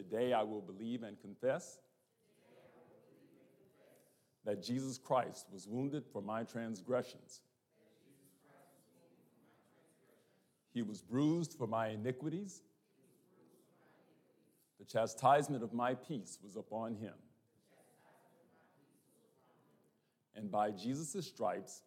Today I will believe and confess that Jesus Christ was wounded for my transgressions. He was bruised for my iniquities. The chastisement of my peace was upon him. And by Jesus' stripes,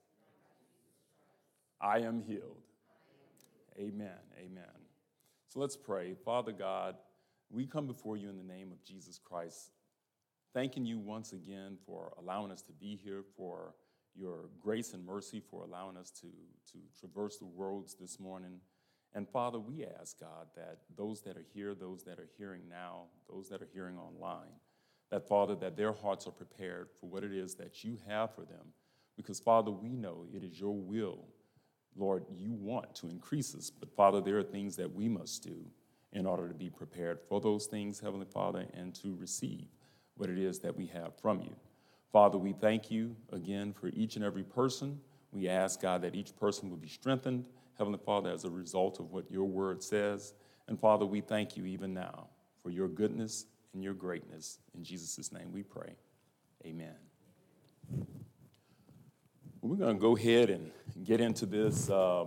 I am healed. Amen. Amen. So let's pray. Father God, we come before you in the name of Jesus Christ, thanking you once again for allowing us to be here, for your grace and mercy, for allowing us to traverse the roads this morning. And Father, we ask, God, that those that are here, those that are hearing now, those that are hearing online, that, Father, that their hearts are prepared for what it is that you have for them. Because, Father, we know it is your will. Lord, you want to increase us, but, Father, there are things that we must do in order to be prepared for those things, Heavenly Father, and to receive what it is that we have from you. Father, we thank you again for each and every person. We ask, God, that each person will be strengthened, Heavenly Father, as a result of what your word says. And, Father, we thank you even now for your goodness and your greatness. In Jesus' name we pray. Amen. We're going to go ahead and get into this. Our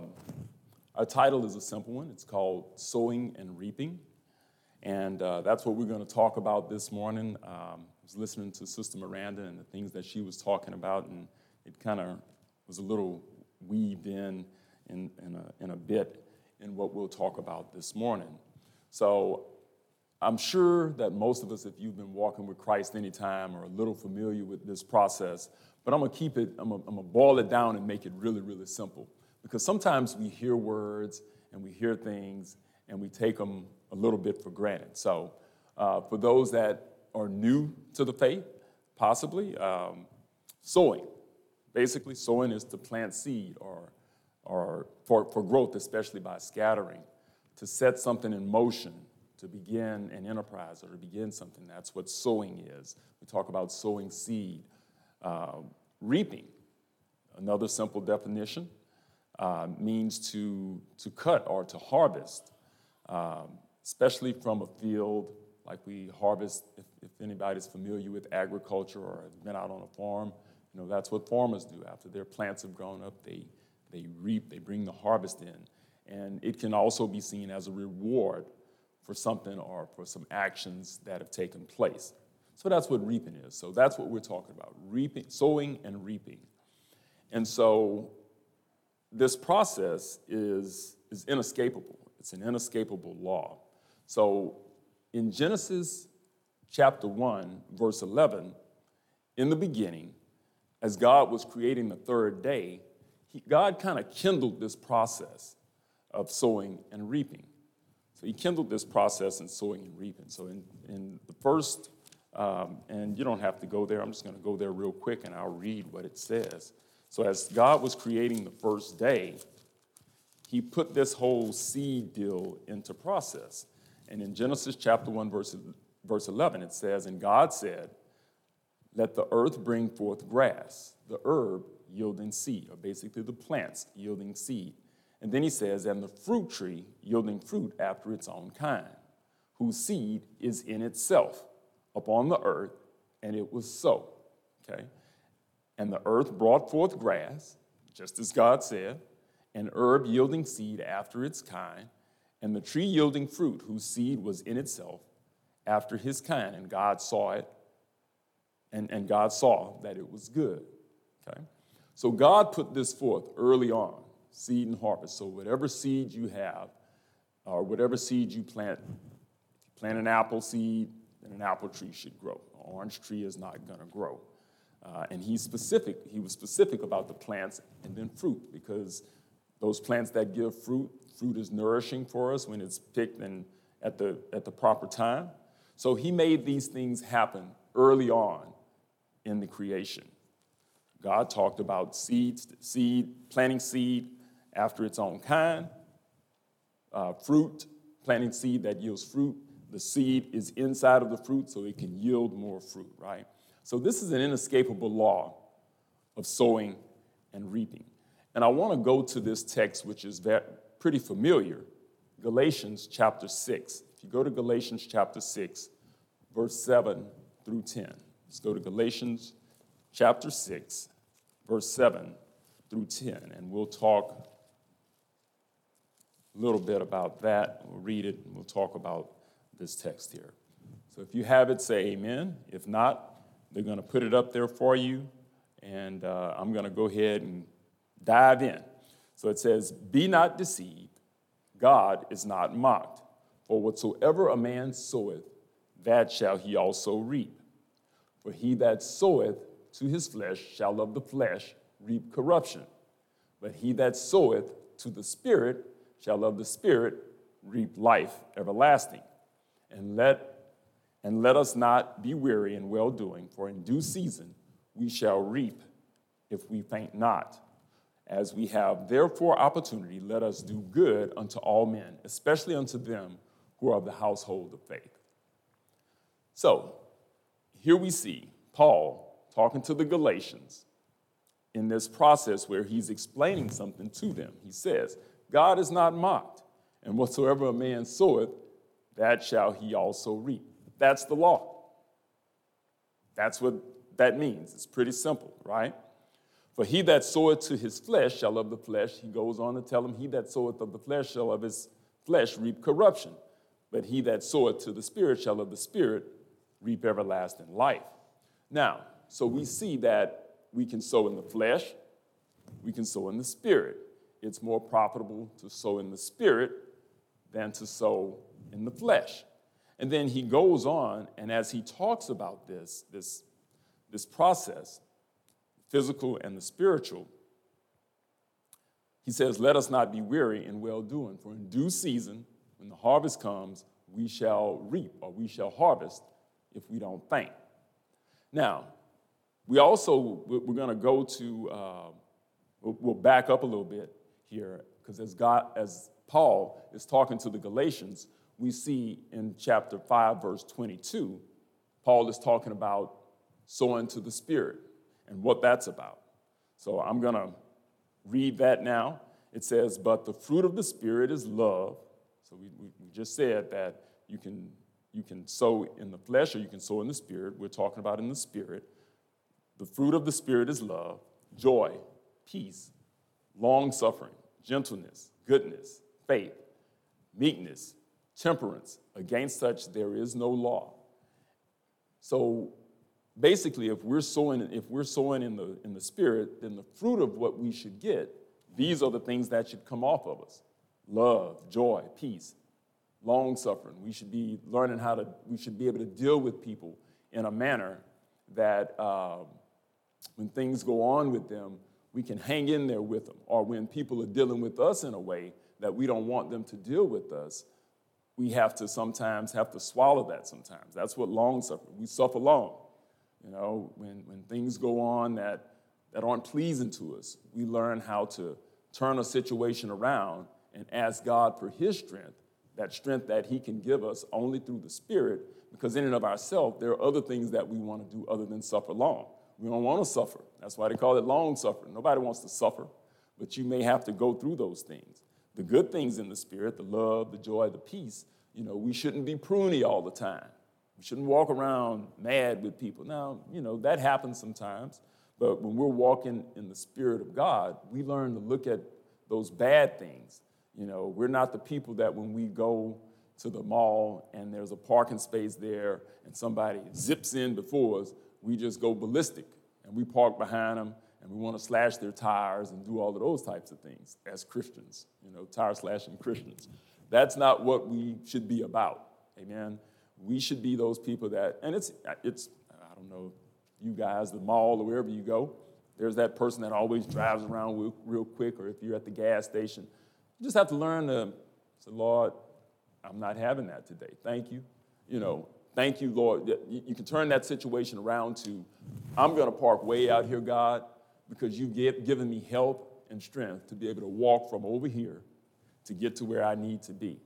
title is a simple one. It's called Sowing and Reaping. And that's what we're going to talk about this morning. I was listening to Sister Miranda and the things that she was talking about, and it kind of was a little weaved in a bit in what we'll talk about this morning. So I'm sure that most of us, if you've been walking with Christ any time, are a little familiar with this process. But I'm going to boil it down and make it really, really simple. Because sometimes we hear words and we hear things and we take them a little bit for granted. So for those that are new to the faith, possibly, sowing. Basically, sowing is to plant seed or for growth, especially by scattering, to set something in motion, to begin an enterprise or to begin something. That's what sowing is. We talk about sowing seed. Reaping, another simple definition, means to cut or to harvest, especially from a field like we harvest. If anybody's familiar with agriculture or has been out on a farm, you know, that's what farmers do. After their plants have grown up, they reap, they bring the harvest in. And it can also be seen as a reward for something or for some actions that have taken place. So that's what reaping is. So that's what we're talking about, reaping, sowing and reaping. And so this process is inescapable. It's an inescapable law. So in Genesis chapter 1, verse 11, in the beginning, as God was creating the third day, God kind of kindled this process of sowing and reaping. So he kindled this process in sowing and reaping. So in the first, and you don't have to go there. I'm just going to go there real quick, and I'll read what it says. So as God was creating the first day, he put this whole seed deal into process. And in Genesis chapter 1, verse 11, it says, "And God said, let the earth bring forth grass, the herb yielding seed," or basically the plants yielding seed. And then he says, "and the fruit tree yielding fruit after its own kind, whose seed is in itself upon the earth," and it was so. Okay? "And the earth brought forth grass, just as God said, and herb yielding seed after its kind, and the tree yielding fruit, whose seed was in itself after his kind. And God saw it, and God saw that it was good." Okay? So God put this forth early on, seed and harvest. So whatever seed you have, or whatever seed you plant, if you plant an apple seed, then an apple tree should grow. An orange tree is not going to grow. And he was specific about the plants and then fruit, because those plants that give fruit is nourishing for us when it's picked and at the proper time. So he made these things happen early on in the creation. God talked about planting seed after its own kind, fruit, planting seed that yields fruit. The seed is inside of the fruit so it can yield more fruit, right? So this is an inescapable law of sowing and reaping. And I want to go to this text, which is pretty familiar, Galatians chapter 6. If you go to Galatians chapter 6, verse 7 through 10. Let's go to Galatians chapter 6, verse 7 through 10, and we'll talk a little bit about that. We'll read it, and we'll talk about this text here. So if you have it, say amen. If not, they're going to put it up there for you, and I'm going to go ahead and dive in. So it says, "Be not deceived, God is not mocked. For whatsoever a man soweth, that shall he also reap. For he that soweth to his flesh shall of the flesh reap corruption. But he that soweth to the Spirit shall of the Spirit reap life everlasting. And let us not be weary in well-doing, for in due season we shall reap if we faint not. As we have therefore opportunity, let us do good unto all men, especially unto them who are of the household of faith." So, here we see Paul talking to the Galatians in this process where he's explaining something to them. He says, God is not mocked, and whatsoever a man soweth, that shall he also reap. That's the law. That's what that means. It's pretty simple, right? For he that soweth to his flesh shall of the flesh, he goes on to tell him, he that soweth of the flesh shall of his flesh reap corruption. But he that soweth to the Spirit shall of the Spirit reap everlasting life. Now, so we see that we can sow in the flesh, we can sow in the Spirit. It's more profitable to sow in the Spirit than to sow in the flesh. And then he goes on, and as he talks about this process, physical and the spiritual, he says, let us not be weary in well-doing, for in due season, when the harvest comes, we shall reap, or we shall harvest, if we don't faint. Now, we're going to go to, we'll back up a little bit here, because as Paul is talking to the Galatians, we see in chapter 5, verse 22, Paul is talking about sowing to the Spirit and what that's about. So I'm going to read that now. It says, "But the fruit of the Spirit is love." So we just said that you can sow in the flesh or you can sow in the Spirit. We're talking about in the Spirit. The fruit of the Spirit is love, joy, peace, long-suffering, gentleness, goodness, faith, meekness, temperance. Against such there is no law. So basically, if we're sowing in the Spirit, then the fruit of what we should get, these are the things that should come off of us: love, joy, peace, long-suffering. We should be learning we should be able to deal with people in a manner that when things go on with them, we can hang in there with them. Or when people are dealing with us in a way that we don't want them to deal with us, we sometimes have to swallow that sometimes. That's what long-suffering, we suffer long. You know, when things go on that aren't pleasing to us, we learn how to turn a situation around and ask God for his strength, that strength that he can give us only through the Spirit, because in and of ourselves, there are other things that we want to do other than suffer long. We don't want to suffer. That's why they call it long-suffering. Nobody wants to suffer, but you may have to go through those things. The good things in the Spirit, the love, the joy, the peace, we shouldn't be pruny all the time. We shouldn't walk around mad with people. Now, that happens sometimes, but when we're walking in the Spirit of God, we learn to look at those bad things. We're not the people that when we go to the mall and there's a parking space there and somebody zips in before us, we just go ballistic and we park behind them and we want to slash their tires and do all of those types of things as Christians, tire slashing Christians. That's not what we should be about, amen? We should be those people that, and it's I don't know, you guys, the mall or wherever you go, there's that person that always drives around real quick, or if you're at the gas station, you just have to learn to say, Lord, I'm not having that today. Thank you. Thank you, Lord. You can turn that situation around to, I'm going to park way out here, God, because you've given me help and strength to be able to walk from over here to get to where I need to be.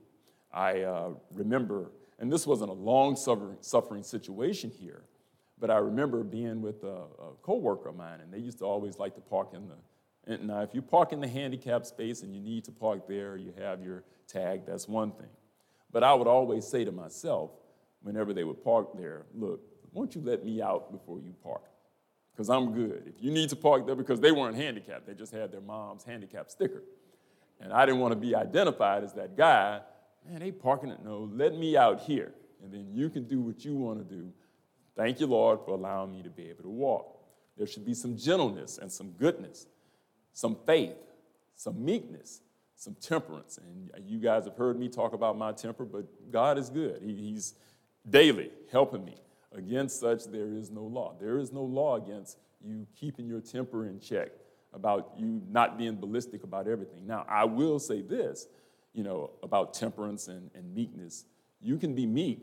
I remember, and this wasn't a long-suffering situation here, but I remember being with a coworker of mine, and they used to always like to park now, if you park in the handicap space and you need to park there, you have your tag, that's one thing. But I would always say to myself, whenever they would park there, look, won't you let me out before you park? Because I'm good. If you need to park there, because they weren't handicapped, they just had their mom's handicap sticker. And I didn't want to be identified as that guy. Man, they parking it. No, let me out here, and then you can do what you want to do. Thank you, Lord, for allowing me to be able to walk. There should be some gentleness and some goodness, some faith, some meekness, some temperance. And you guys have heard me talk about my temper, but God is good. He's daily helping me. Against such, there is no law. There is no law against you keeping your temper in check, about you not being ballistic about everything. Now, I will say this, about temperance and meekness. You can be meek,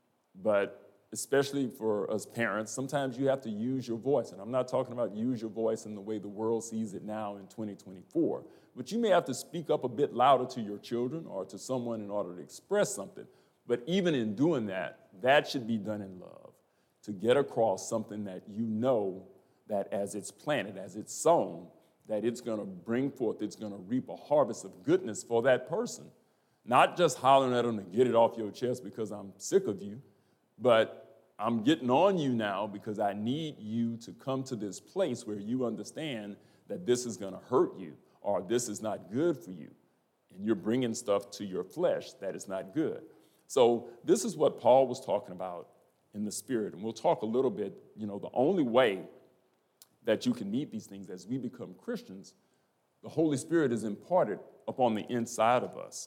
but especially for us parents, sometimes you have to use your voice. And I'm not talking about use your voice in the way the world sees it now in 2024, but you may have to speak up a bit louder to your children or to someone in order to express something. But even in doing that, that should be done in love, to get across something that you know that as it's planted, as it's sown, that it's going to bring forth, it's going to reap a harvest of goodness for that person. Not just hollering at them to get it off your chest because I'm sick of you, but I'm getting on you now because I need you to come to this place where you understand that this is going to hurt you or this is not good for you. And you're bringing stuff to your flesh that is not good. So this is what Paul was talking about in the Spirit. And we'll talk a little bit, the only way that you can meet these things as we become Christians, the Holy Spirit is imparted upon the inside of us.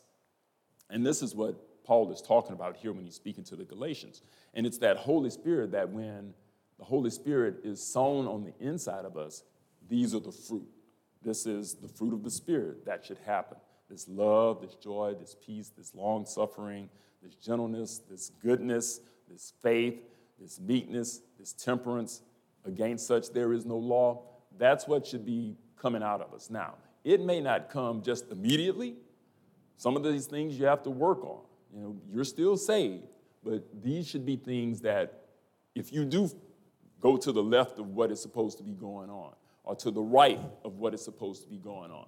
And this is what Paul is talking about here when he's speaking to the Galatians. And it's that Holy Spirit that when the Holy Spirit is sown on the inside of us, these are the fruit. This is the fruit of the Spirit that should happen. This love, this joy, this peace, this long-suffering, this gentleness, this goodness, this faith, this meekness, this temperance. Against such there is no law. That's what should be coming out of us. Now, it may not come just immediately. Some of these things you have to work on. You're still saved, but these should be things that if you do go to the left of what is supposed to be going on or to the right of what is supposed to be going on,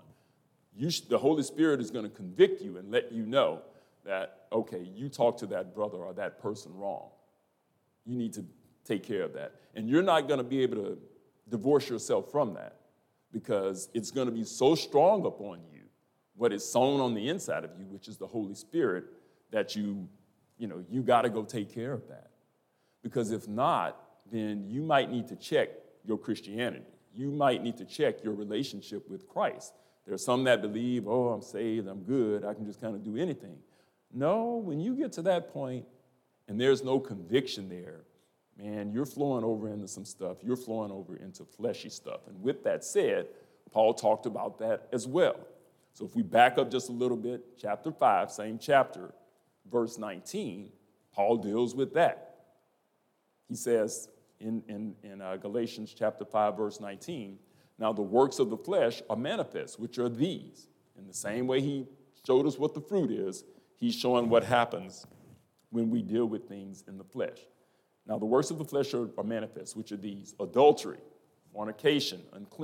the Holy Spirit is going to convict you and let you know that, okay, you talked to that brother or that person wrong. You need to take care of that. And you're not going to be able to divorce yourself from that because it's going to be so strong upon you, what is sown on the inside of you, which is the Holy Spirit, that you got to go take care of that. Because if not, then you might need to check your Christianity. You might need to check your relationship with Christ. There are some that believe, oh, I'm saved, I'm good, I can just kind of do anything. No, when you get to that point and there's no conviction there, man, you're flowing over into some stuff. You're flowing over into fleshy stuff. And with that said, Paul talked about that as well. So if we back up just a little bit, chapter 5, same chapter, verse 19, Paul deals with that. He says in Galatians chapter 5, verse 19, now the works of the flesh are manifest, which are these. In the same way he showed us what the fruit is, he's showing what happens when we deal with things in the flesh. Now, the works of the flesh are manifest, which are these: adultery, fornication,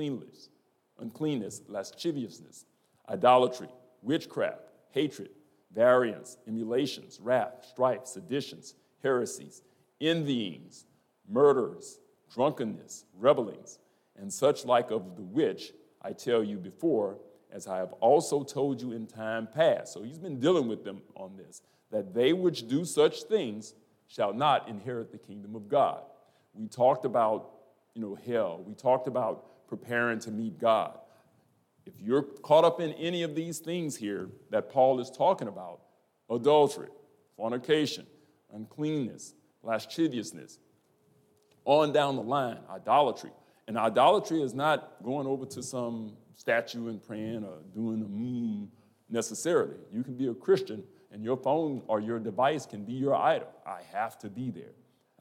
uncleanness, lasciviousness, idolatry, witchcraft, hatred, variance, emulations, wrath, strife, seditions, heresies, envyings, murders, drunkenness, revelings, and such like of the which I tell you before, as I have also told you in time past. So he's been dealing with them on this, that they which do such things shall not inherit the kingdom of God. We talked about, hell. We talked about preparing to meet God. If you're caught up in any of these things here that Paul is talking about, adultery, fornication, uncleanness, lasciviousness, on down the line, idolatry. And idolatry is not going over to some statue and praying or doing necessarily. You can be a Christian and your phone or your device can be your idol. I have to be there.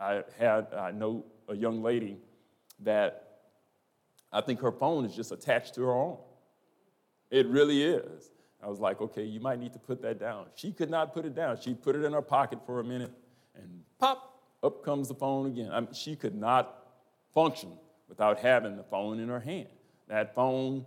I know a young lady that I think her phone is just attached to her arm. It really is. I was like, okay, you might need to put that down. She could not put it down. She put it in her pocket for a minute, and pop, up comes the phone again. She could not function without having the phone in her hand. That phone,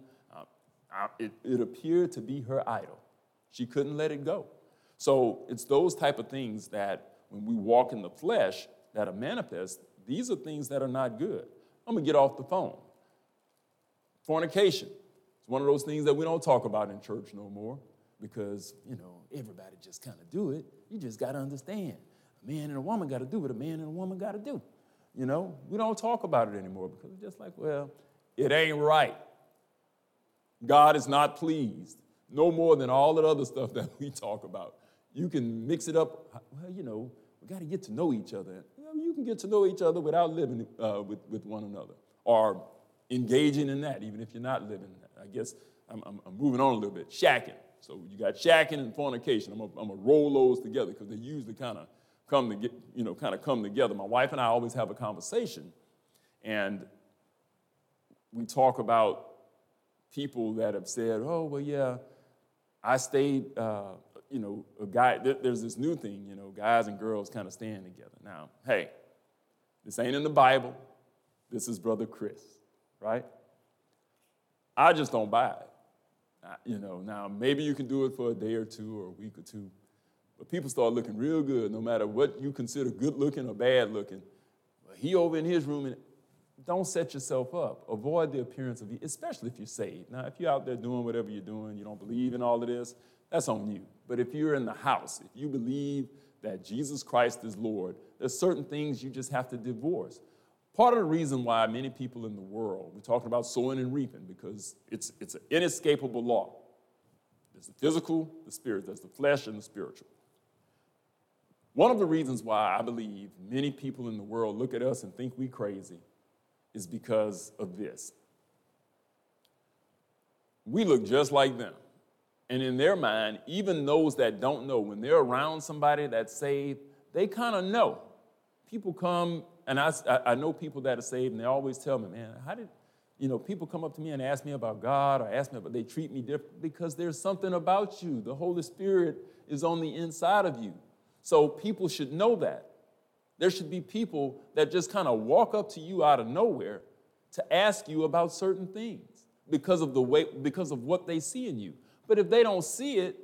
it appeared to be her idol. She couldn't let it go. So it's those type of things that when we walk in the flesh that are manifest, these are things that are not good. I'm going to get off the phone. Fornication. It's one of those things that we don't talk about in church no more because, everybody just kind of do it. You just got to understand. A man and a woman got to do what a man and a woman got to do. We don't talk about it anymore because it's just like, well, it ain't right. God is not pleased. No more than all that other stuff that we talk about. You can mix it up. Well, we got to get to know each other. You can get to know each other without living with one another or engaging in that, even if you're not living in that. I guess I'm moving on a little bit. Shacking. So you got shacking and fornication. I'm gonna roll those together because they usually kind of come together. My wife and I always have a conversation, and we talk about people that have said, "Oh, well, yeah, I stayed." A guy. There's this new thing, guys and girls kind of staying together. Now, hey, this ain't in the Bible. This is Brother Chris, right? I just don't buy it. Now maybe you can do it for a day or two or a week or two, but people start looking real good no matter what you consider good looking or bad looking. Well, he over in his room, and don't set yourself up. Avoid the appearance of you, especially if you're saved. Now, if you're out there doing whatever you're doing, you don't believe in all of this, that's on you. But if you're in the house, if you believe that Jesus Christ is Lord, there's certain things you just have to divorce. Part of the reason why many people in the world, we're talking about sowing and reaping because it's an inescapable law. There's the physical, the spirit, there's the flesh and the spiritual. One of the reasons why I believe many people in the world look at us and think we crazy is because of this. We look just like them. And in their mind, even those that don't know, when they're around somebody that's saved, they kind of know. People come, and I know people that are saved, and they always tell me, man, people come up to me and ask me about God or ask me about, they treat me different because there's something about you. The Holy Spirit is on the inside of you. So people should know that. There should be people that just kind of walk up to you out of nowhere to ask you about certain things because of what they see in you. But if they don't see it,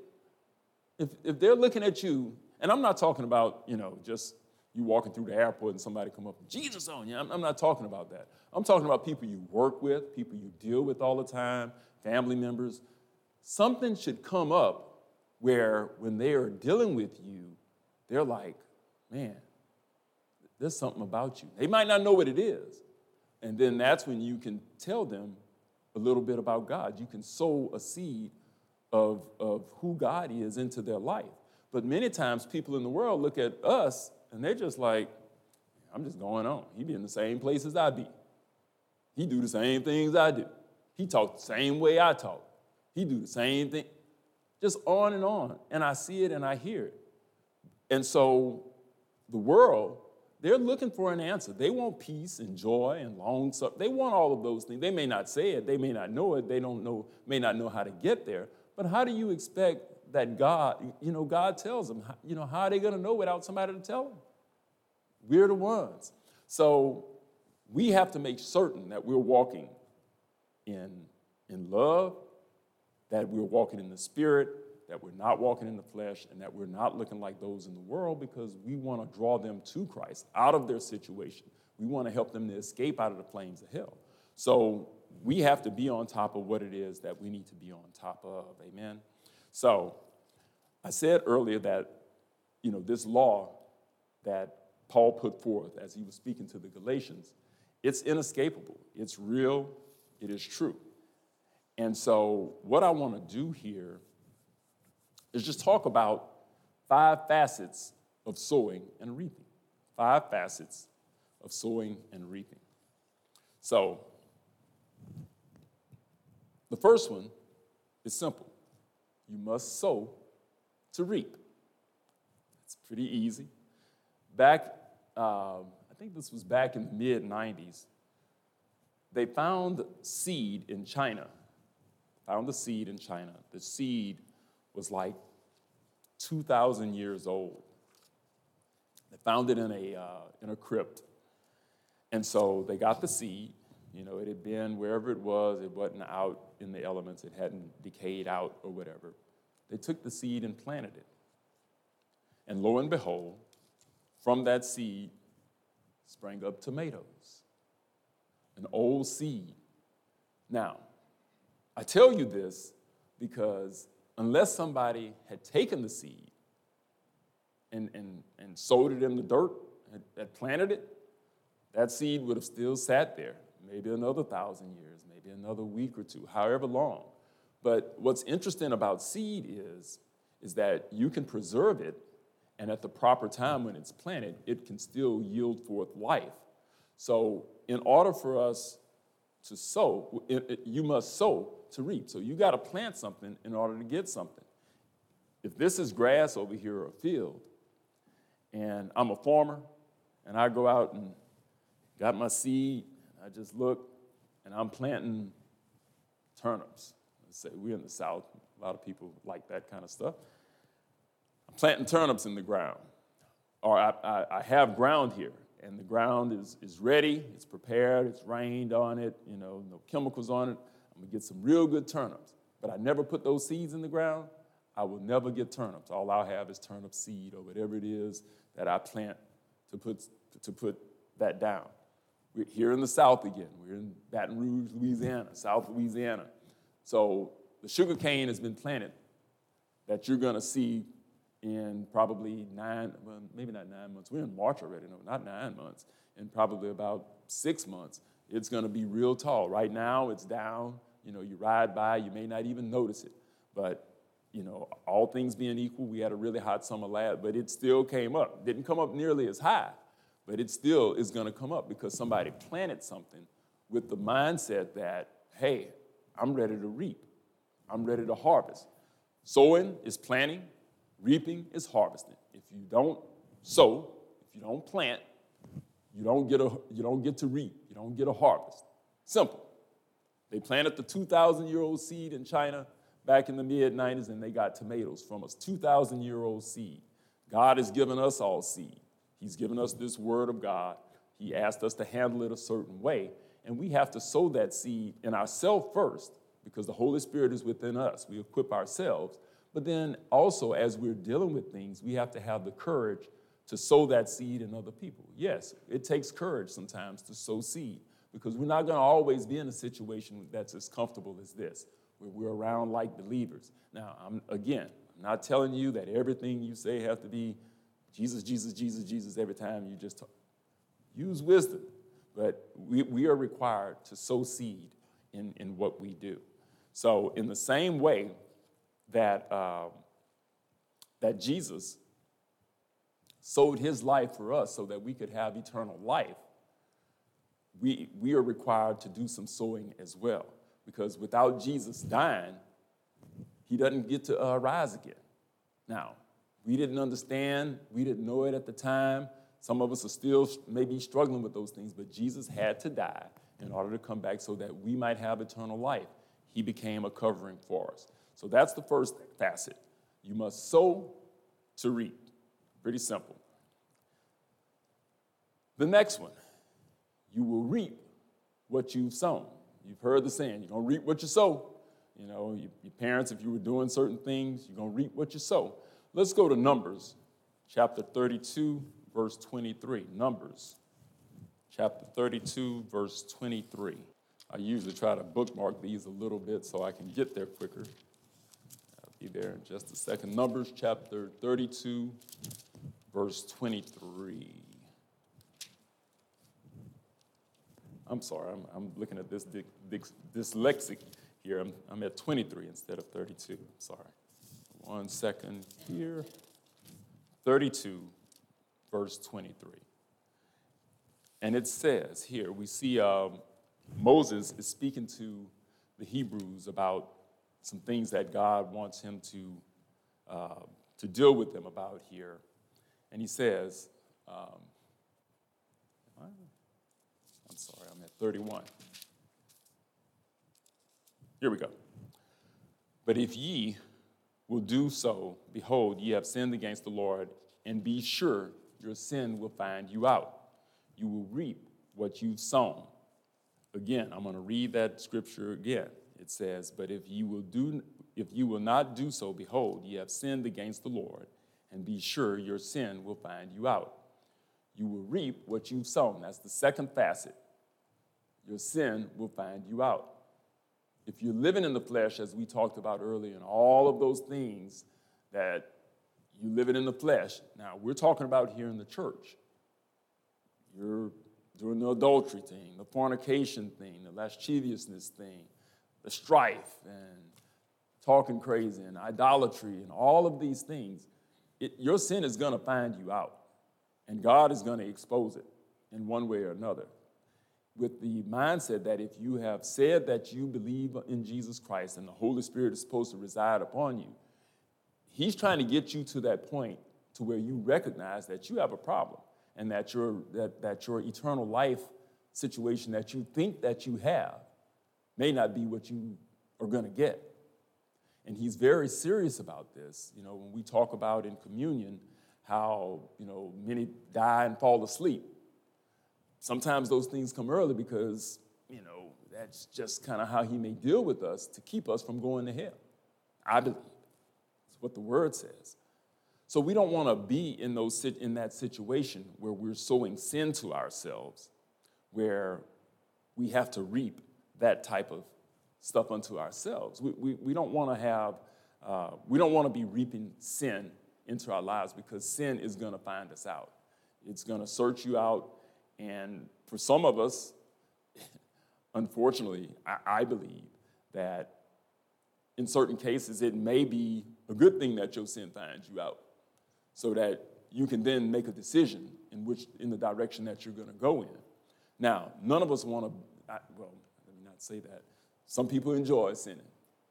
if they're looking at you, and I'm not talking about, just you walking through the airport and somebody come up, Jesus on you. I'm not talking about that. I'm talking about people you work with, people you deal with all the time, family members. Something should come up where when they are dealing with you, they're like, man, there's something about you. They might not know what it is. And then that's when you can tell them a little bit about God. You can sow a seed of who God is into their life. But many times people in the world look at us and they're just like, I'm just going on. He be in the same places I be. He do the same things I do. He talk the same way I talk. He do the same thing. Just on and on. And I see it and I hear it. And so the world, they're looking for an answer. They want peace and joy and long suffering. They want all of those things. They may not say it. They may not know it. They may not know how to get there. But how do you expect that God tells them, how are they going to know without somebody to tell them? We're the ones. So we have to make certain that we're walking in love, that we're walking in the spirit, that we're not walking in the flesh, and that we're not looking like those in the world because we want to draw them to Christ out of their situation. We want to help them to escape out of the flames of hell. So we have to be on top of what it is that we need to be on top of. Amen. So I said earlier that, this law that Paul put forth as he was speaking to the Galatians, it's inescapable. It's real. It is true. And so what I want to do here is just talk about 5 facets of sowing and reaping. 5 facets of sowing and reaping. So the first one is simple. You must sow to reap. It's pretty easy. Back, I think this was back in the mid-90s, they found seed in China. The seed was like 2,000 years old. They found it in a crypt. And so they got the seed. It had been wherever it wasn't out in the elements, it hadn't decayed out or whatever. They took the seed and planted it. And lo and behold, from that seed sprang up tomatoes, an old seed. Now, I tell you this because unless somebody had taken the seed and sowed it in the dirt, had planted it, that seed would have still sat there, maybe another 1,000 years, maybe another week or two, however long. But what's interesting about seed is that you can preserve it, and at the proper time when it's planted, it can still yield forth life. So in order for us to sow, you must sow to reap. So you got to plant something in order to get something. If this is grass over here or a field, and I'm a farmer, and I go out and got my seed, I just look, and I'm planting turnips. Let's say we're in the South. A lot of people like that kind of stuff. I'm planting turnips in the ground. Or I have ground here, and the ground is ready, it's prepared, it's rained on it, no chemicals on it. I'm gonna get some real good turnips. But I never put those seeds in the ground, I will never get turnips. All I'll have is turnip seed or whatever it is that I plant to put that down. We're here in the South again. We're in Baton Rouge, Louisiana, South Louisiana. So the sugar cane has been planted that you're gonna see in probably maybe not 9 months. We're in March already, no, not 9 months. In probably about 6 months, it's gonna be real tall. Right now, it's down. You ride by, you may not even notice it. But, all things being equal, we had a really hot summer last, but it still came up. Didn't come up nearly as high, but it still is gonna come up because somebody planted something with the mindset that, hey, I'm ready to reap. I'm ready to harvest. Sowing is planting. Reaping is harvesting. If you don't sow, if you don't plant, you don't get to reap. You don't get a harvest. Simple. They planted the 2,000-year-old seed in China back in the mid-'90s, and they got tomatoes from a 2,000-year-old seed. God has given us all seed. He's given us this word of God. He asked us to handle it a certain way, and we have to sow that seed in ourselves first because the Holy Spirit is within us. We equip ourselves. But then also, as we're dealing with things, we have to have the courage to sow that seed in other people. Yes, it takes courage sometimes to sow seed because we're not going to always be in a situation that's as comfortable as this, where we're around like believers. Now, I'm not telling you that everything you say has to be Jesus, Jesus, Jesus, Jesus every time you just talk. Use wisdom. But we are required to sow seed in what we do. So in the same way, that Jesus sowed his life for us so that we could have eternal life, we are required to do some sowing as well. Because without Jesus dying, he doesn't get to rise again. Now, we didn't understand, we didn't know it at the time. Some of us are still maybe struggling with those things, but Jesus had to die in order to come back so that we might have eternal life. He became a covering for us. So that's the first facet. You must sow to reap. Pretty simple. The next one, you will reap what you've sown. You've heard the saying, you're going to reap what you sow. Your parents, if you were doing certain things, you're going to reap what you sow. Let's go to Numbers, chapter 32, verse 23. Numbers, chapter 32, verse 23. I usually try to bookmark these a little bit so I can get there quicker. Be there in just a second. Numbers chapter 32, verse 23. I'm sorry, I'm looking at this dyslexic here. I'm at 23 instead of 32. Sorry. 1 second here. 32, verse 23. And it says here, we see Moses is speaking to the Hebrews about some things that God wants him to deal with them about here. And he says, I'm sorry, I'm at 31. Here we go. But if ye will do so, behold, ye have sinned against the Lord, and be sure your sin will find you out. You will reap what you've sown. Again, I'm going to read that scripture again. It says, but if you will not do so, behold, ye have sinned against the Lord, and be sure your sin will find you out. you will reap what you've sown. That's the second facet. Your sin will find you out. If you're living in the flesh, as we talked about earlier, and all of those things that you living in the flesh, now we're talking about here in the church. You're doing the adultery thing, the fornication thing, the lasciviousness thing, the strife, and talking crazy, and idolatry, and all of these things. Your sin is going to find you out, and God is going to expose it in one way or another, with the mindset that if you have said that you believe in Jesus Christ and the Holy Spirit is supposed to reside upon you, he's trying to get you to that point to where you recognize that you have a problem and that your eternal life situation that you think that you have may not be what you are going to get. And he's very serious about this. You know, when we talk about in communion how, many die and fall asleep, sometimes those things come early because, that's just kind of how he may deal with us to keep us from going to hell. I believe. It's what the word says. So we don't want to be in that situation where we're sowing sin to ourselves, where we have to reap that type of stuff unto ourselves. We don't want to have, we don't want to be reaping sin into our lives, because sin is going to find us out. It's going to search you out. And for some of us, unfortunately, I believe that in certain cases, it may be a good thing that your sin finds you out, so that you can then make a decision in the direction that you're going to go in. Now, none of us want to, let me not say that. Some people enjoy sinning.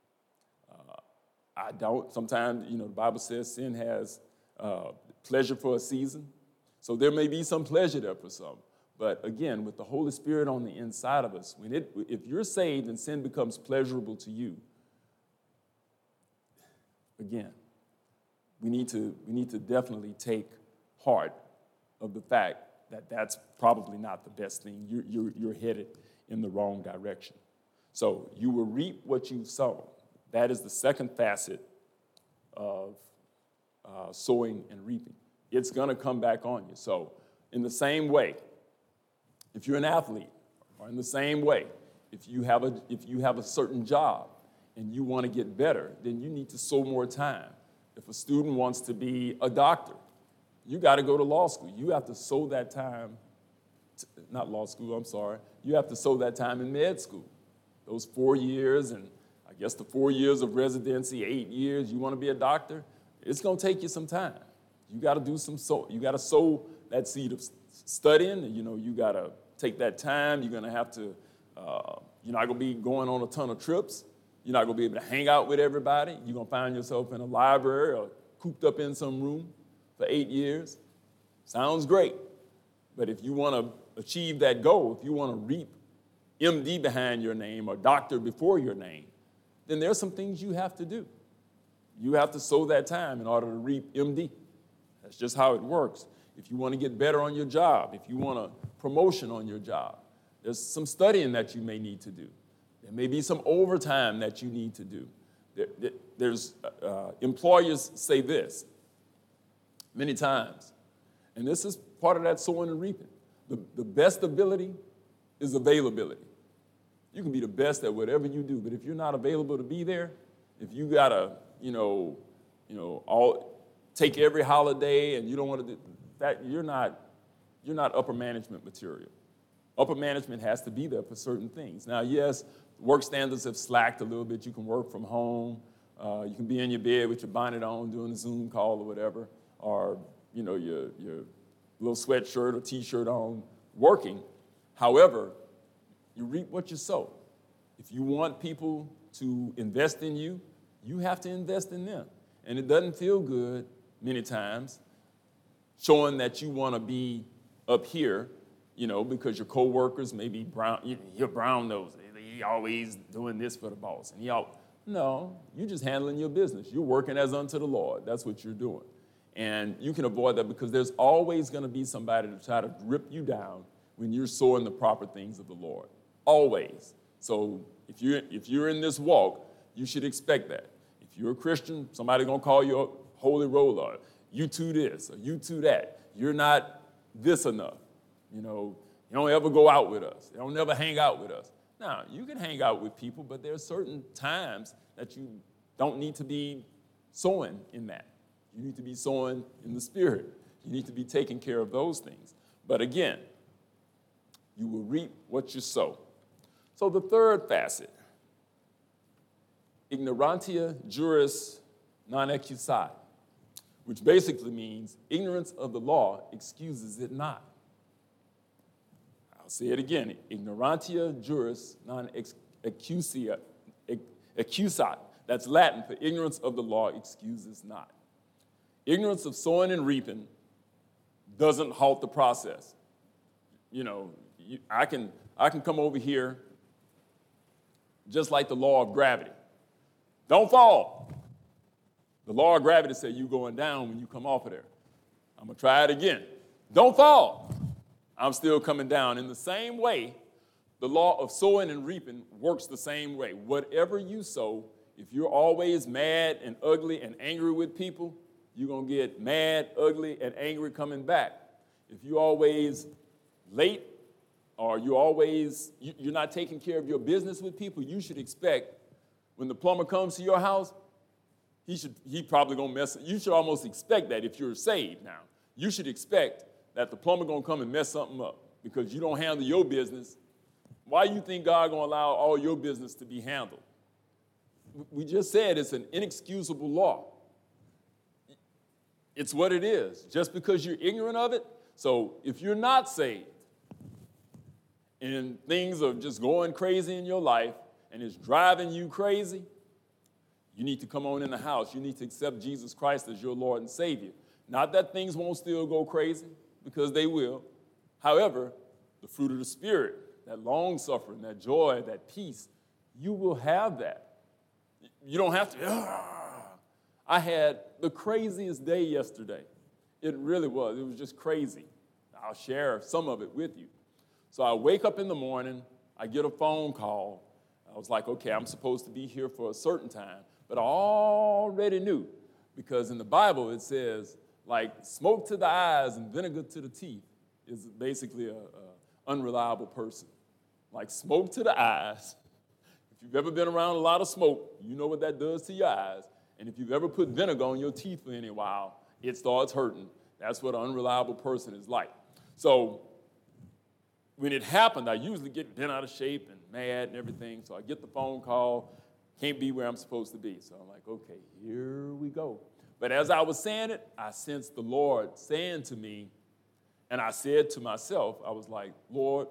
I don't. Sometimes, the Bible says sin has pleasure for a season. So there may be some pleasure there for some. But again, with the Holy Spirit on the inside of us, if you're saved and sin becomes pleasurable to you, again, we need to definitely take heart of the fact that that's probably not the best thing. You're headed in the wrong direction. So you will reap what you've sown. That is the second facet of sowing and reaping. It's going to come back on you. So in the same way, if you're an athlete, or in the same way, if you have a certain job and you want to get better, then you need to sow more time. If a student wants to be a doctor, you got to go to law school. You have to sow that time, you have to sow that time in med school. Those 4 years, and I guess the 4 years of residency, 8 years, you want to be a doctor, it's going to take you some time. You got to you got to sow that seed of studying. You got to take that time. You're going to have to, you're not going to be going on a ton of trips. You're not going to be able to hang out with everybody. You're going to find yourself in a library or cooped up in some room for 8 years. Sounds great. But if you want to achieve that goal, if you want to reap MD behind your name or doctor before your name, then there's some things you have to do. You have to sow that time in order to reap MD. That's just how it works. If you want to get better on your job, if you want a promotion on your job, there's some studying that you may need to do. There may be some overtime that you need to do. There's employers say this many times, and this is part of that sowing and reaping. The best ability is availability. You can be the best at whatever you do, but if you're not available to be there, if you gotta, take every holiday and you don't want to do that, you're not upper management material. Upper management has to be there for certain things. Now, yes, work standards have slacked a little bit. You can work from home. You can be in your bed with your bonnet on doing a Zoom call or whatever, or your little sweatshirt or T-shirt on working. However, you reap what you sow. If you want people to invest in you, you have to invest in them. And it doesn't feel good many times showing that you want to be up here, because your coworkers may be brown. You're brown-nosed. He always doing this for the boss. No, you're just handling your business. You're working as unto the Lord. That's what you're doing. And you can avoid that because there's always going to be somebody to try to rip you down when you're sowing the proper things of the Lord. Always. So if you're in this walk, you should expect that. If you're a Christian, somebody's going to call you a holy roller. You too this or you too that. You're not this enough. You don't ever go out with us. You don't ever hang out with us. Now, you can hang out with people, but there are certain times that you don't need to be sowing in that. You need to be sowing in the Spirit. You need to be taking care of those things. But again, you will reap what you sow. So the third facet, ignorantia juris non excusat, which basically means ignorance of the law excuses it not. I'll say it again, ignorantia juris non excusat. That's Latin for ignorance of the law excuses not. Ignorance of sowing and reaping doesn't halt the process. I can come over here just like the law of gravity. Don't fall. The law of gravity says you're going down when you come off of there. I'm going to try it again. Don't fall. I'm still coming down. In the same way, the law of sowing and reaping works the same way. Whatever you sow, if you're always mad and ugly and angry with people, you're going to get mad, ugly, and angry coming back. If you're always late or you're not taking care of your business with people, you should expect when the plumber comes to your house, he probably going to mess up. You should almost expect that if you're saved now. You should expect that the plumber going to come and mess something up because you don't handle your business. Why do you think God going to allow all your business to be handled? We just said it's an inexcusable law. It's what it is, just because you're ignorant of it. So if you're not saved and things are just going crazy in your life and it's driving you crazy, you need to come on in the house. You need to accept Jesus Christ as your Lord and Savior. Not that things won't still go crazy, because they will. However, the fruit of the Spirit, that long-suffering, that joy, that peace, you will have that. You don't have to, I had the craziest day yesterday. It really was. It was just crazy. I'll share some of it with you. So I wake up in the morning. I get a phone call. I was like, okay, I'm supposed to be here for a certain time. But I already knew, because in the Bible it says, like, smoke to the eyes and vinegar to the teeth is basically an unreliable person. Like smoke to the eyes. If you've ever been around a lot of smoke, you know what that does to your eyes. And if you've ever put vinegar on your teeth for any while, it starts hurting. That's what an unreliable person is like. So when it happened, I usually get bent out of shape and mad and everything. So I get the phone call, can't be where I'm supposed to be. So I'm like, okay, here we go. But as I was saying it, I sensed the Lord saying to me, and I said to myself, I was like, Lord,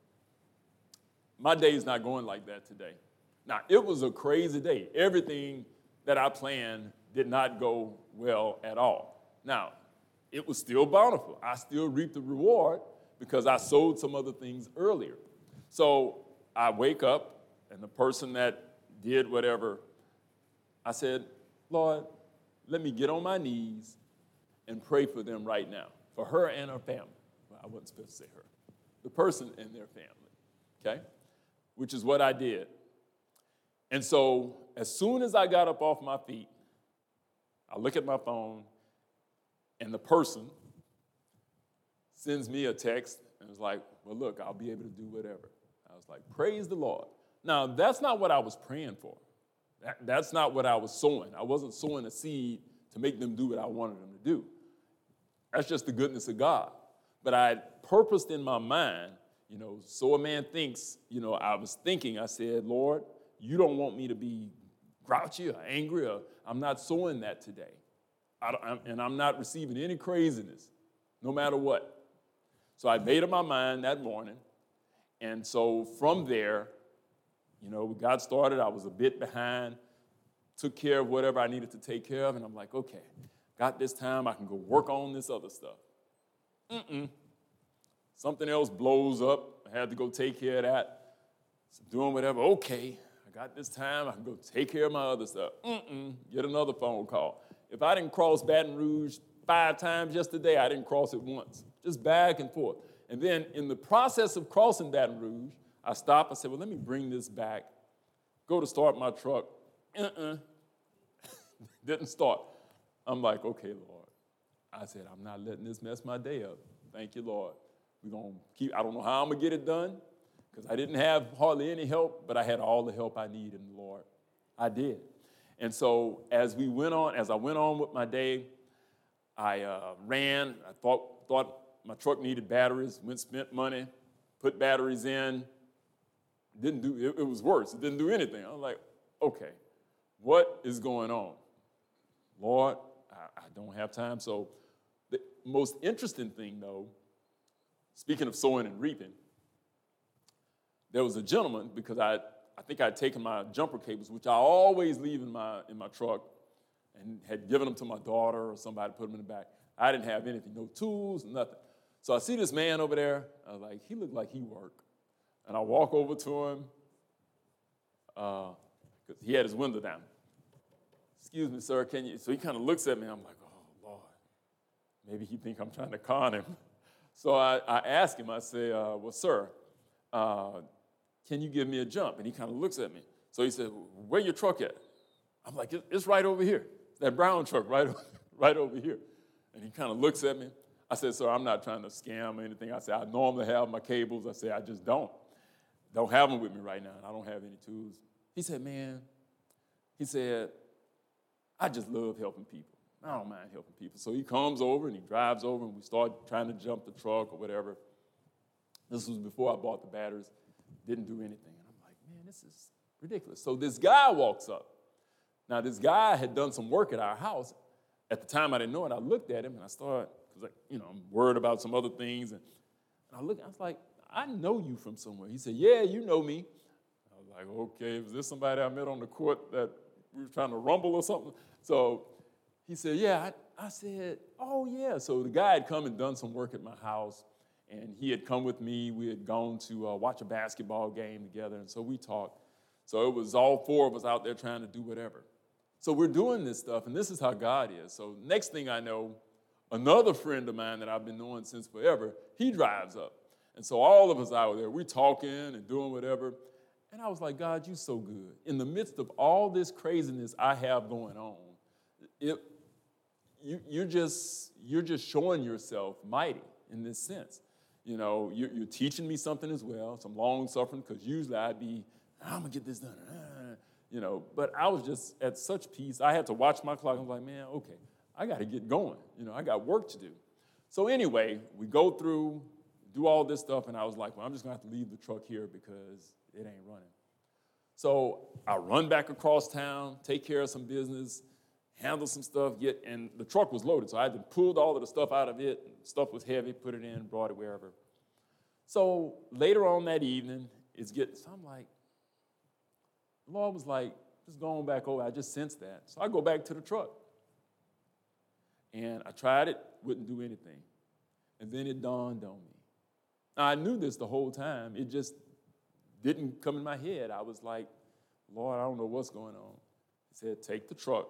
my day's not going like that today. Now, it was a crazy day. Everything that I planned did not go well at all. Now, it was still bountiful. I still reaped the reward because I sowed some other things earlier. So I wake up, and the person that did whatever, I said, Lord, let me get on my knees and pray for them right now, for her and her family. Well, I wasn't supposed to say her. The person and their family, okay? Which is what I did. And so as soon as I got up off my feet, I look at my phone, and the person sends me a text and was like, well, look, I'll be able to do whatever. I was like, praise the Lord. Now, that's not what I was praying for. That's not what I was sowing. I wasn't sowing a seed to make them do what I wanted them to do. That's just the goodness of God. But I had purposed in my mind, so a man thinks, I was thinking, I said, Lord, you don't want me to be grouchy or angry, or I'm not sowing that today. And I'm not receiving any craziness, no matter what. So I made up my mind that morning. And so from there, we got started. I was a bit behind, took care of whatever I needed to take care of, and I'm like, okay, got this time, I can go work on this other stuff. Something else blows up. I had to go take care of that. So doing whatever, okay, I got this time, I can go take care of my other stuff. Get another phone call. If I didn't cross Baton Rouge 5 times yesterday, I didn't cross it once, just back and forth. And then in the process of crossing Baton Rouge, I stopped. I said, well, let me bring this back. Go to start my truck. Didn't start. I'm like, okay, Lord. I said, I'm not letting this mess my day up. Thank you, Lord. We're going to keep, I don't know how I'm going to get it done because I didn't have hardly any help, but I had all the help I needed in the Lord. I did. And so as I went on with my day, I ran. I thought my truck needed batteries, spent money, put batteries in. Didn't do, it was worse. It didn't do anything. I was like, okay, what is going on? Lord, I don't have time. So the most interesting thing, though, speaking of sowing and reaping, there was a gentleman, because I think I'd taken my jumper cables, which I always leave in my truck, and had given them to my daughter or somebody to put them in the back. I didn't have anything, no tools, nothing. So I see this man over there. I was like, he looked like he worked. And I walk over to him, because he had his window down. Excuse me, sir, can you? So he kind of looks at me. I'm like, oh, Lord, maybe he think I'm trying to con him. So I ask him, I say, well, sir, can you give me a jump? And he kind of looks at me. So he said, where your truck at? I'm like, it's right over here. That brown truck right over here. And he kind of looks at me. I said, sir, I'm not trying to scam or anything. I said, I normally have my cables. I said, I just don't have them with me right now, and I don't have any tools. He said, man, I just love helping people. I don't mind helping people. So he comes over and he drives over and we start trying to jump the truck or whatever. This was before I bought the batteries. Didn't do anything. And I'm like, man, this is ridiculous. So this guy walks up. Now, this guy had done some work at our house. At the time, I didn't know it. I looked at him and I started, because I'm worried about some other things. And I was like, I know you from somewhere. He said, yeah, you know me. I was like, okay, was this somebody I met on the court that we were trying to rumble or something? So he said, yeah. I said, oh, yeah. So the guy had come and done some work at my house, and he had come with me. We had gone to watch a basketball game together, and so we talked. So it was all four of us out there trying to do whatever. So we're doing this stuff, and this is how God is. So next thing I know, another friend of mine that I've been knowing since forever, he drives up. And so all of us out there, we're talking and doing whatever. And I was like, God, you're so good. In the midst of all this craziness I have going on, you're just showing yourself mighty in this sense. You're teaching me something as well, some long suffering, because usually I'd be, I'm going to get this done. But I was just at such peace. I had to watch my clock. I was like, man, okay, I got to get going. I got work to do. So anyway, we go through, do all this stuff, and I was like, well, I'm just going to have to leave the truck here because it ain't running. So I run back across town, take care of some business, handle some stuff, and the truck was loaded, so I had to pull all of the stuff out of it. Stuff was heavy, put it in, brought it wherever. So later on that evening, so I'm like, the Lord was like, just going back over. I just sensed that. So I go back to the truck. And I tried it, wouldn't do anything. And then it dawned on me. Now, I knew this the whole time. It just didn't come in my head. I was like, Lord, I don't know what's going on. He said, take the truck,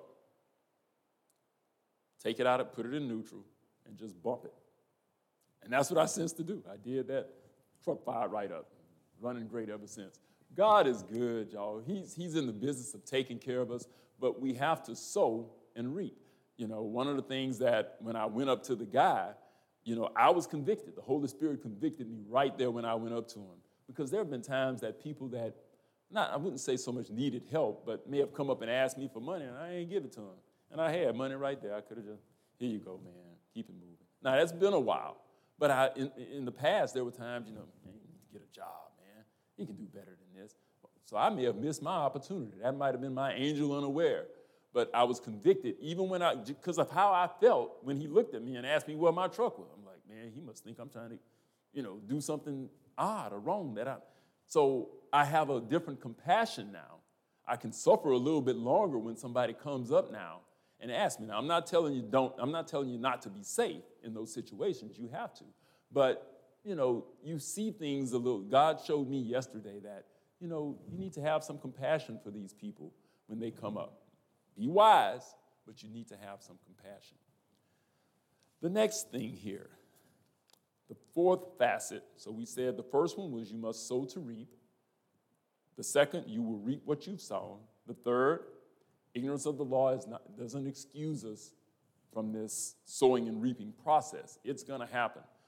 take it out, put it in neutral, and just bump it. And that's what I sensed to do. I did that. Truck fired right up. Running great ever since. God is good, y'all. He's in the business of taking care of us, but we have to sow and reap. One of the things that when I went up to the guy, I was convicted. The Holy Spirit convicted me right there when I went up to him. Because there have been times that people that, I wouldn't say so much needed help, but may have come up and asked me for money, and I ain't give it to them. And I had money right there. I could have just, here you go, man, keep it moving. Now, that's been a while. But in the past, there were times, man, you need to get a job, man. You can do better than this. So I may have missed my opportunity. That might have been my angel unaware. But I was convicted, even because of how I felt when he looked at me and asked me where my truck was. I'm like, man, he must think I'm trying to, do something odd or wrong. So I have a different compassion now. I can suffer a little bit longer when somebody comes up now and asks me. Now, I'm not telling you not to be safe in those situations. You have to. But, you see things a little. God showed me yesterday that, you need to have some compassion for these people when they come up. Be wise, but you need to have some compassion. The next thing here, the fourth facet. So we said the first one was you must sow to reap. The second, you will reap what you've sown. The third, ignorance of the law doesn't excuse us from this sowing and reaping process. It's going to happen.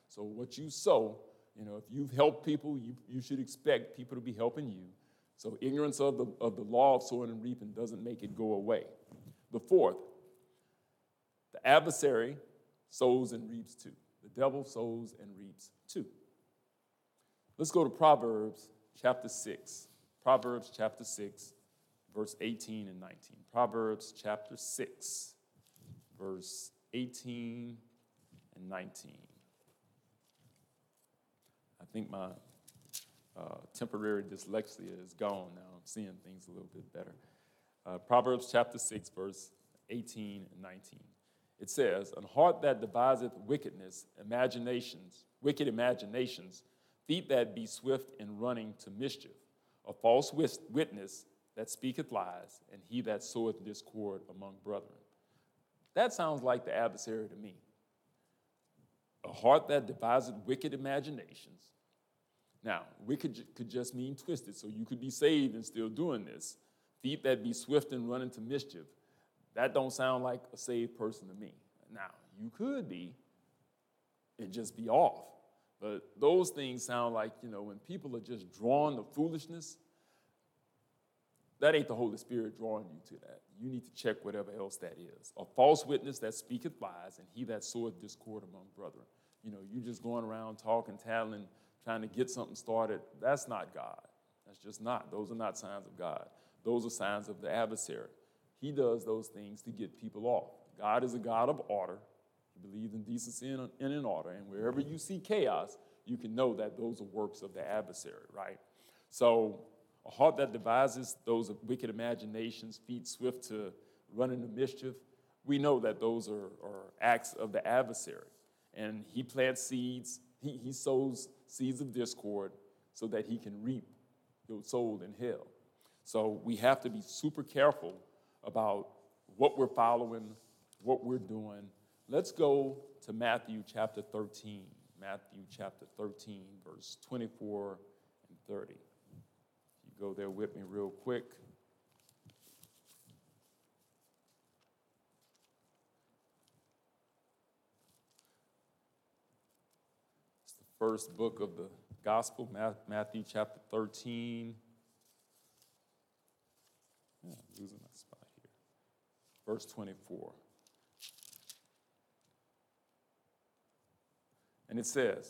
So what you sow, if you've helped people, you should expect people to be helping you. So ignorance of the law of sowing and reaping doesn't make it go away. The fourth, the adversary sows and reaps too. The devil sows and reaps too. Let's go to Proverbs chapter 6. Proverbs chapter 6, verse 18 and 19. Proverbs chapter 6, verse 18 and 19. I think my temporary dyslexia is gone now. I'm seeing things a little bit better. Proverbs chapter 6, verse 18 and 19. It says, "An heart that deviseth wickedness, wicked imaginations, feet that be swift in running to mischief, a false witness that speaketh lies, and he that soweth discord among brethren." That sounds like the adversary to me. A heart that deviseth wicked imaginations. Now, wicked could just mean twisted, so you could be saved and still doing this. Feet that be swift in running to mischief. That don't sound like a saved person to me. Now, you could be and just be off. But those things sound like, when people are just drawn to foolishness, that ain't the Holy Spirit drawing you to that. You need to check whatever else that is. A false witness that speaketh lies, and he that soweth discord among brethren. You just going around talking, tattling, trying to get something started. That's not God. That's just not. Those are not signs of God. Those are signs of the adversary. He does those things to get people off. God is a God of order. He believes in decency and in order. And wherever you see chaos, you can know that those are works of the adversary, right? So a heart that devises those wicked imaginations, feet swift to run into mischief, we know that those are acts of the adversary. And he plants seeds. He sows seeds of discord so that he can reap your soul in hell. So we have to be super careful about what we're following, what we're doing. Let's go to Matthew chapter 13. Matthew chapter 13, verse 24 and 30. If you go there with me real quick. It's the first book of the gospel, Matthew chapter 13. I'm losing my spot here. Verse 24. And it says,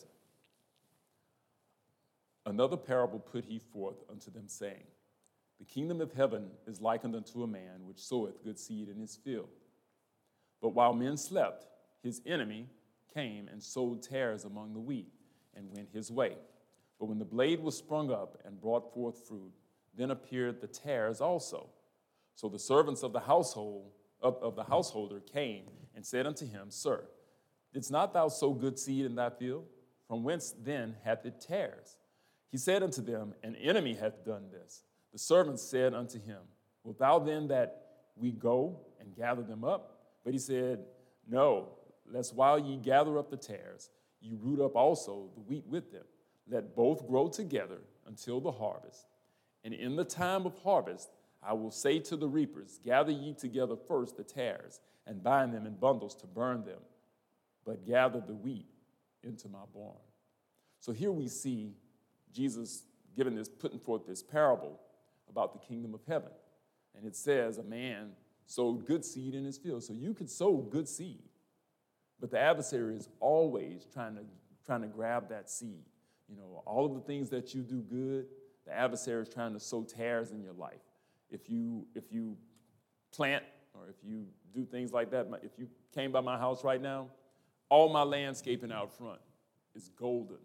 "Another parable put he forth unto them, saying, The kingdom of heaven is likened unto a man which soweth good seed in his field. But while men slept, his enemy came and sowed tares among the wheat, and went his way. But when the blade was sprung up and brought forth fruit, then appeared the tares also. So the servants of the householder came and said unto him, Sir, didst not thou sow good seed in thy field? From whence then hath it tares? He said unto them, An enemy hath done this. The servants said unto him, Wilt thou then that we go and gather them up? But he said, No, lest while ye gather up the tares, ye root up also the wheat with them. Let both grow together until the harvest. And in the time of harvest, I will say to the reapers, Gather ye together first the tares, and bind them in bundles to burn them, but gather the wheat into my barn. So here we see Jesus putting forth this parable about the kingdom of heaven. And it says a man sowed good seed in his field. So you could sow good seed, but the adversary is always trying to grab that seed. All of the things that you do good, the adversary is trying to sow tares in your life. If you plant or if you do things like that, if you came by my house right now, all my landscaping out front is golden.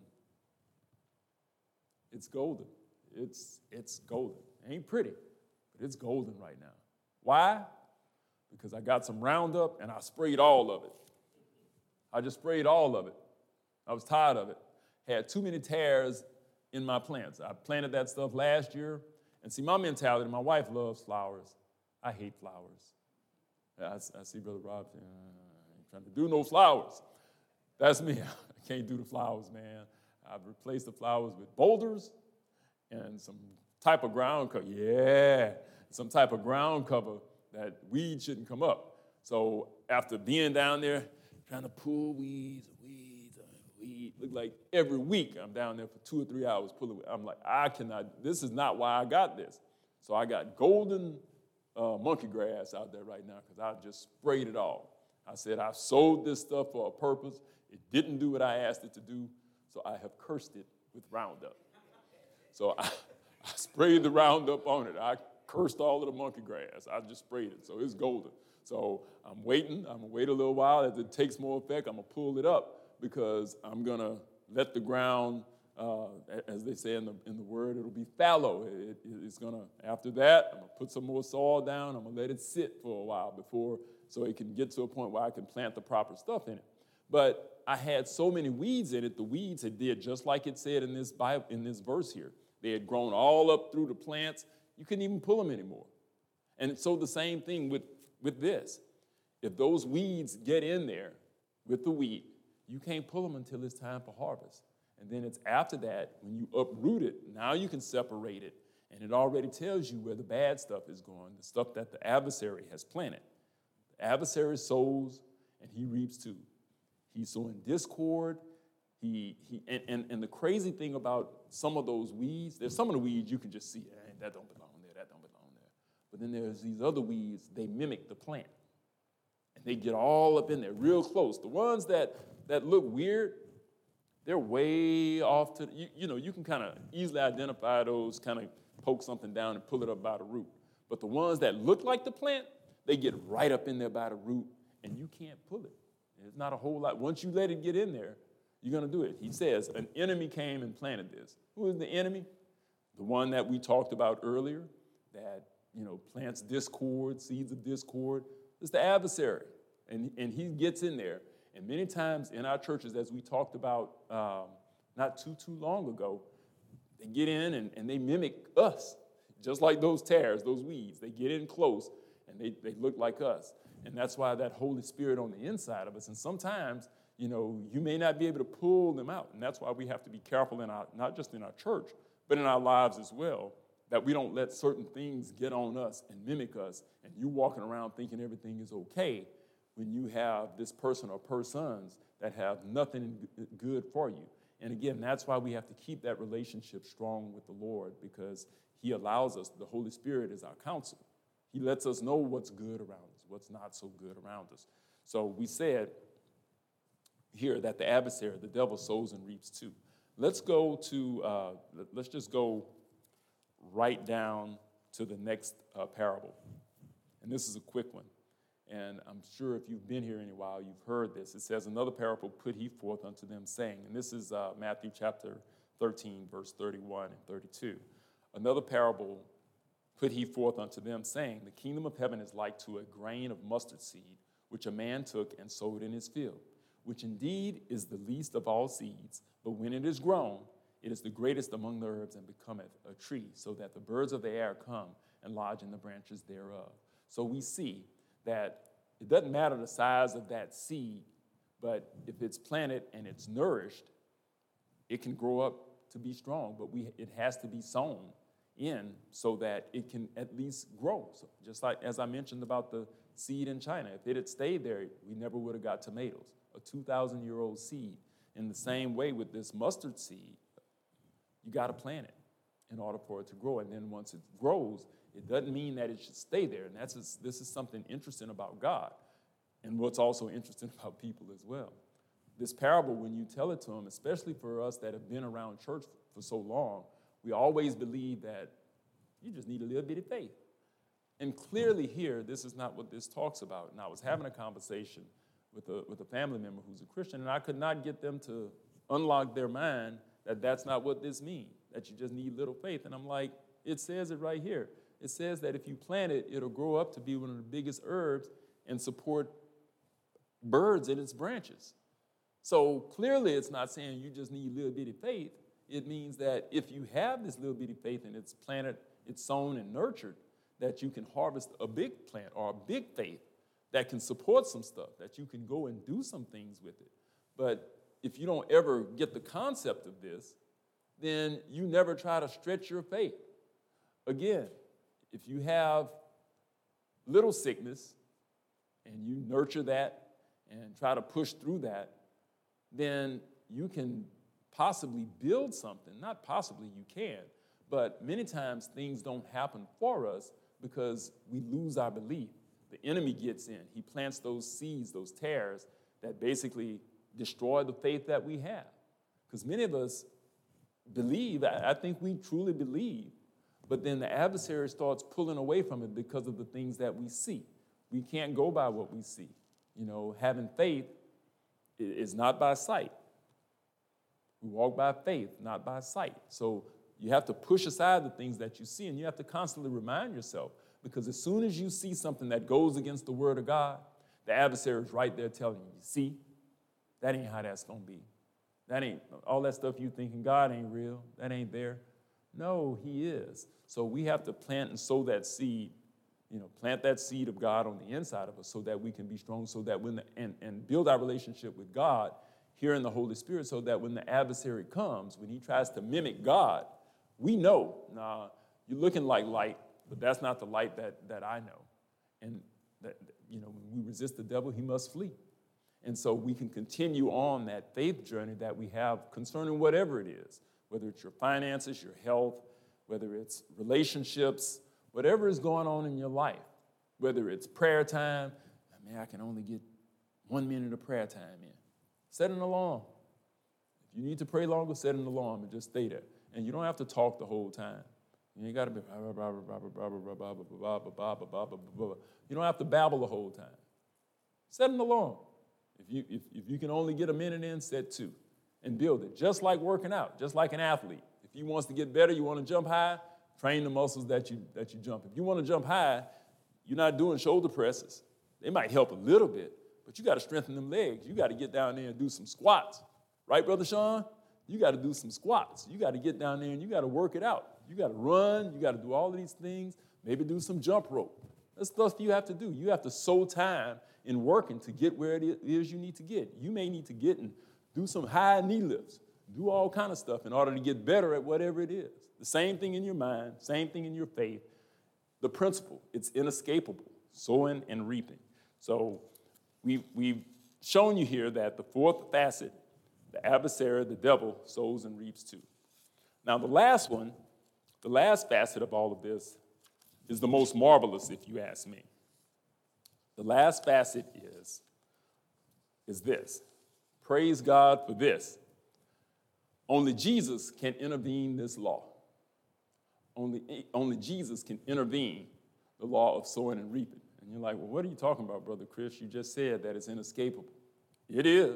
It's golden. It's golden. It ain't pretty, but it's golden right now. Why? Because I got some Roundup and I sprayed all of it. I just sprayed all of it. I was tired of it. Had too many tares in my plants. I planted that stuff last year. And see, my mentality, my wife loves flowers. I hate flowers. I see Brother Rob saying, I ain't trying to do no flowers. That's me. I can't do the flowers, man. I've replaced the flowers with boulders and some type of ground cover. Yeah, some type of ground cover that weeds shouldn't come up. So after being down there, trying to pull weeds, weed. Look like every week I'm down there for 2 or 3 hours pulling weed. I'm like, I cannot, this is not why I got this. So I got golden monkey grass out there right now because I just sprayed it all. I said, I sowed this stuff for a purpose. It didn't do what I asked it to do, so I have cursed it with Roundup. So I sprayed the Roundup on it. I cursed all of the monkey grass. I just sprayed it, so it's golden. So I'm waiting. I'm going to wait a little while. As it takes more effect, I'm going to pull it up because I'm going to let the ground, as they say in the word, it'll be fallow. It's going to, after that, I'm going to put some more soil down. I'm going to let it sit for a while so it can get to a point where I can plant the proper stuff in it. But I had so many weeds in it, the weeds had did just like it said in this verse here. They had grown all up through the plants. You couldn't even pull them anymore. And so the same thing with this. If those weeds get in there with the wheat, you can't pull them until it's time for harvest. And then it's after that, when you uproot it, now you can separate it. And it already tells you where the bad stuff is going, the stuff that the adversary has planted. The adversary sows, and he reaps too. He's sowing discord. And the crazy thing about some of those weeds, there's some of the weeds you can just see, that don't belong there, that don't belong there. But then there's these other weeds, they mimic the plant. And they get all up in there real close. The ones that look weird, they're way off to, you can kind of easily identify those, kind of poke something down and pull it up by the root. But the ones that look like the plant, they get right up in there by the root, and you can't pull it. There's not a whole lot. Once you let it get in there, you're going to do it. He says, an enemy came and planted this. Who is the enemy? The one that we talked about earlier that, plants discord, seeds of discord. It's the adversary. And he gets in there. And many times in our churches, as we talked about not too long ago, they get in and they mimic us, just like those tares, those weeds. They get in close, and they look like us. And that's why that Holy Spirit on the inside of us. And sometimes, you may not be able to pull them out. And that's why we have to be careful not just in our church, but in our lives as well, that we don't let certain things get on us and mimic us. And you walking around thinking everything is okay when you have this person or persons that have nothing good for you. And again, that's why we have to keep that relationship strong with the Lord, because he allows us, the Holy Spirit is our counselor. He lets us know what's good around us, what's not so good around us. So we said here that the adversary, the devil, sows and reaps too. Let's just go right down to the next parable. And this is a quick one. And I'm sure if you've been here any while, you've heard this. It says, another parable put he forth unto them, saying, and this is Matthew chapter 13, verse 31 and 32. Another parable put he forth unto them, saying, the kingdom of heaven is like to a grain of mustard seed, which a man took and sowed in his field, which indeed is the least of all seeds, but when it is grown, it is the greatest among the herbs and becometh a tree, so that the birds of the air come and lodge in the branches thereof. So we see that it doesn't matter the size of that seed, but if it's planted and it's nourished, it can grow up to be strong, but it has to be sown in so that it can at least grow. So just like as I mentioned about the seed in China, if it had stayed there, we never would have got tomatoes, a 2,000-year-old seed. In the same way with this mustard seed, you got to plant it in order for it to grow. And then once it grows, it doesn't mean that it should stay there. And this is something interesting about God, and what's also interesting about people as well. This parable, when you tell it to them, especially for us that have been around church for so long, we always believe that you just need a little bit of faith. And clearly here, this is not what this talks about. And I was having a conversation with a family member who's a Christian, and I could not get them to unlock their mind that that's not what this means, that you just need little faith. And I'm like, it says it right here. It says that if you plant it, it'll grow up to be one of the biggest herbs and support birds in its branches. So clearly it's not saying you just need little bitty faith. It means that if you have this little bitty faith and it's planted, it's sown and nurtured, that you can harvest a big plant or a big faith that can support some stuff, that you can go and do some things with it. But if you don't ever get the concept of this, then you never try to stretch your faith. Again, if you have little sickness and you nurture that and try to push through that, then you can possibly build something. Not possibly, you can. But many times things don't happen for us because we lose our belief. The enemy gets in. He plants those seeds, those tares that basically destroy the faith that we have. Because many of us believe, I think we truly believe, but then the adversary starts pulling away from it because of the things that we see. We can't go by what we see. You know, having faith is not by sight. We walk by faith, not by sight. So you have to push aside the things that you see, and you have to constantly remind yourself, because as soon as you see something that goes against the word of God, the adversary is right there telling you, see, that ain't how that's going to be. That ain't, all that stuff you thinking, God ain't real, that ain't there. No, he is. So we have to plant and sow that seed, plant that seed of God on the inside of us so that we can be strong, so that and build our relationship with God here in the Holy Spirit, so that when the adversary comes, when he tries to mimic God, we know, nah, you're looking like light, but that's not the light that I know. And that, when we resist the devil, he must flee. And so we can continue on that faith journey that we have concerning whatever it is, whether it's your finances, your health, whether it's relationships, whatever is going on in your life, whether it's prayer time. I can only get 1 minute of prayer time in. Set an alarm. If you need to pray longer, set an alarm and just stay there. And you don't have to talk the whole time. You ain't got to be, you don't have to babble the whole time. Set an alarm. If you can only get a minute in, set 2 and build it. Just like working out, just like an athlete. If he wants to get better, you want to jump high, train the muscles that you jump. If you want to jump high, you're not doing shoulder presses. They might help a little bit, but you got to strengthen them legs. You got to get down there and do some squats. Right, Brother Sean? You got to do some squats. You got to get down there and you got to work it out. You got to run. You got to do all of these things. Maybe do some jump rope. That's stuff you have to do. You have to sow time in working to get where it is you need to get. You may need to get and do some high knee lifts, do all kind of stuff in order to get better at whatever it is. The same thing in your mind, same thing in your faith. The principle, it's inescapable, sowing and reaping. So we've shown you here that the fourth facet, the adversary, the devil, sows and reaps too. Now the last one, the last facet of all of this is the most marvelous, if you ask me. The last facet is this. Praise God for this. Only Jesus can intervene this law. Only Jesus can intervene the law of sowing and reaping. And you're like, well, what are you talking about, Brother Chris? You just said that it's inescapable. It is.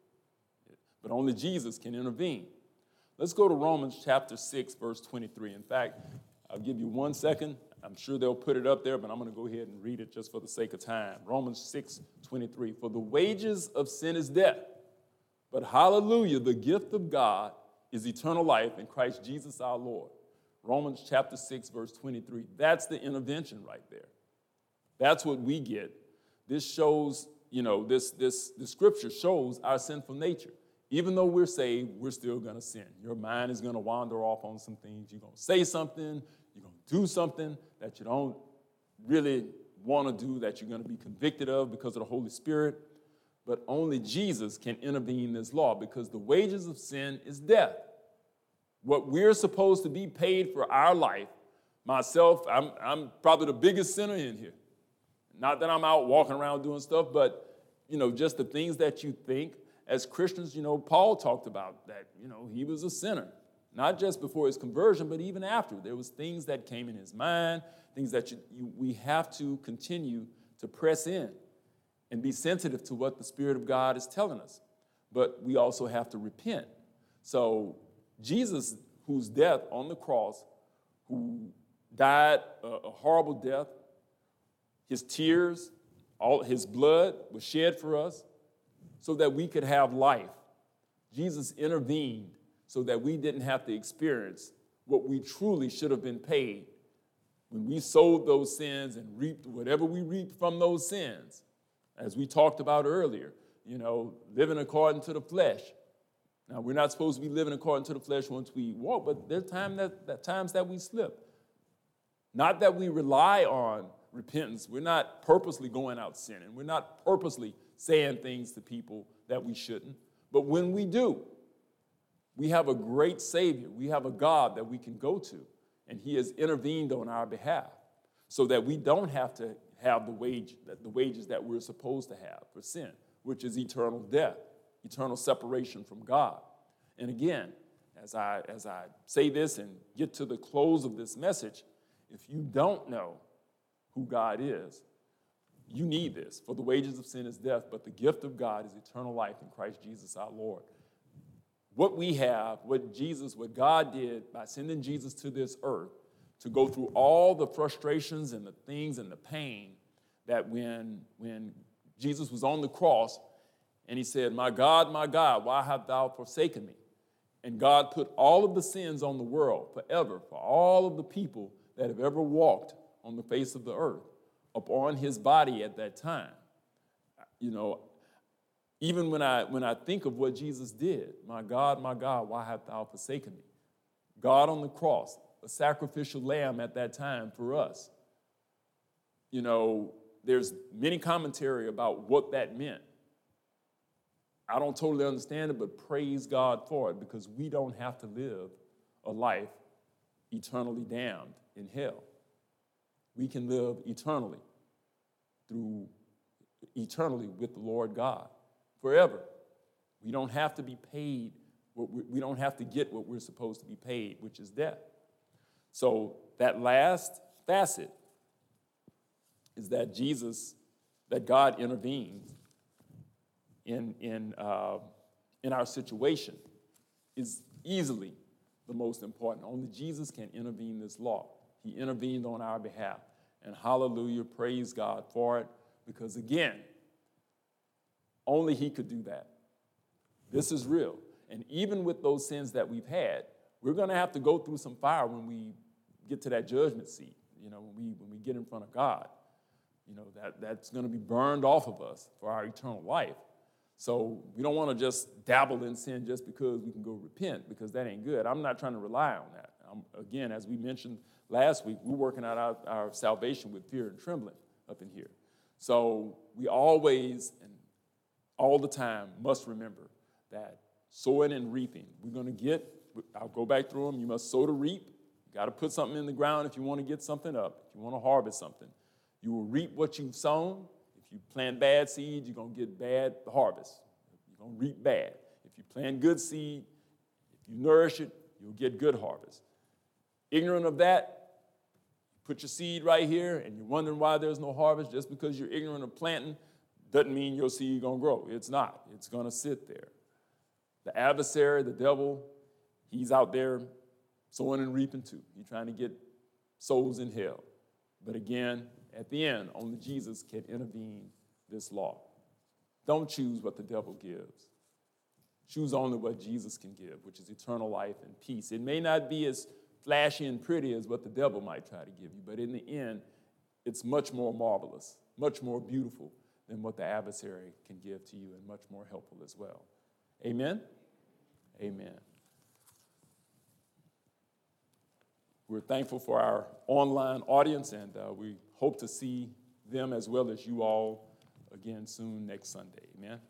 But only Jesus can intervene. Let's go to Romans chapter 6, verse 23. In fact, I'll give you 1 second. I'm sure they'll put it up there, but I'm going to go ahead and read it just for the sake of time. Romans 6, 23. For the wages of sin is death, but hallelujah, the gift of God is eternal life in Christ Jesus our Lord. Romans chapter 6, verse 23. That's the intervention right there. That's what we get. This shows, this scripture shows our sinful nature. Even though we're saved, we're still going to sin. Your mind is going to wander off on some things. You're going to say something. You're going to do something that you don't really want to do, that you're going to be convicted of because of the Holy Spirit. But only Jesus can intervene in this law, because the wages of sin is death. What we're supposed to be paid for our life, myself, I'm probably the biggest sinner in here. Not that I'm out walking around doing stuff, but, just the things that you think. As Christians, Paul talked about that, he was a sinner. Not just before his conversion, but even after. There was things that came in his mind, things that we have to continue to press in and be sensitive to what the Spirit of God is telling us. But we also have to repent. So Jesus, whose death on the cross, who died a horrible death, his tears, all his blood was shed for us so that we could have life. Jesus intervened so that we didn't have to experience what we truly should have been paid when we sowed those sins and reaped whatever we reaped from those sins. As we talked about earlier, living according to the flesh. Now, we're not supposed to be living according to the flesh once we walk, but there's times that we slip. Not that we rely on repentance. We're not purposely going out sinning. We're not purposely saying things to people that we shouldn't. But when we do, We have a great Savior. We have a God that we can go to, and he has intervened on our behalf so that we don't have to have the wages that we're supposed to have for sin, which is eternal death, eternal separation from God. And again, as I say this and get to the close of this message, if you don't know who God is, you need this. For the wages of sin is death, but the gift of God is eternal life in Christ Jesus our Lord. What we have, what God did by sending Jesus to this earth to go through all the frustrations and the things and the pain that when Jesus was on the cross and he said, my God, why hast thou forsaken me? And God put all of the sins on the world forever for all of the people that have ever walked on the face of the earth upon his body at that time. You know, even when I think of what Jesus did, my God, why hast thou forsaken me? God on the cross, a sacrificial lamb at that time for us. You know, there's many commentary about what that meant. I don't totally understand it, but praise God for it, because we don't have to live a life eternally damned in hell. We can live eternally with the Lord God forever. We don't have to be paid. We don't have to get what we're supposed to be paid, which is death. So that last facet is that God intervened in our situation is easily the most important. Only Jesus can intervene this law. He intervened on our behalf. And hallelujah, praise God for it, because again, only he could do that. This is real. And even with those sins that we've had, we're going to have to go through some fire when we get to that judgment seat, you know, when we get in front of God. You know, that's going to be burned off of us for our eternal life. So we don't want to just dabble in sin just because we can go repent, because that ain't good. I'm not trying to rely on that. Again, as we mentioned last week, we're working out our salvation with fear and trembling up in here. So we always and all the time must remember that sowing and reaping, I'll go back through them. You must sow to reap. You got to put something in the ground if you want to get something up, if you want to harvest something. You will reap what you've sown. If you plant bad seed, you're going to get bad harvest. You're going to reap bad. If you plant good seed, if you nourish it, you'll get good harvest. Ignorant of that, put your seed right here and you're wondering why there's no harvest. Just because you're ignorant of planting doesn't mean your seed is going to grow. It's not. It's going to sit there. The adversary, the devil, he's out there sowing and reaping too. He's trying to get souls in hell. But again, at the end, only Jesus can intervene this law. Don't choose what the devil gives. Choose only what Jesus can give, which is eternal life and peace. It may not be as flashy and pretty as what the devil might try to give you, but in the end, it's much more marvelous, much more beautiful than what the adversary can give to you, and much more helpful as well. Amen? Amen. We're thankful for our online audience, and we hope to see them as well as you all again soon next Sunday. Amen.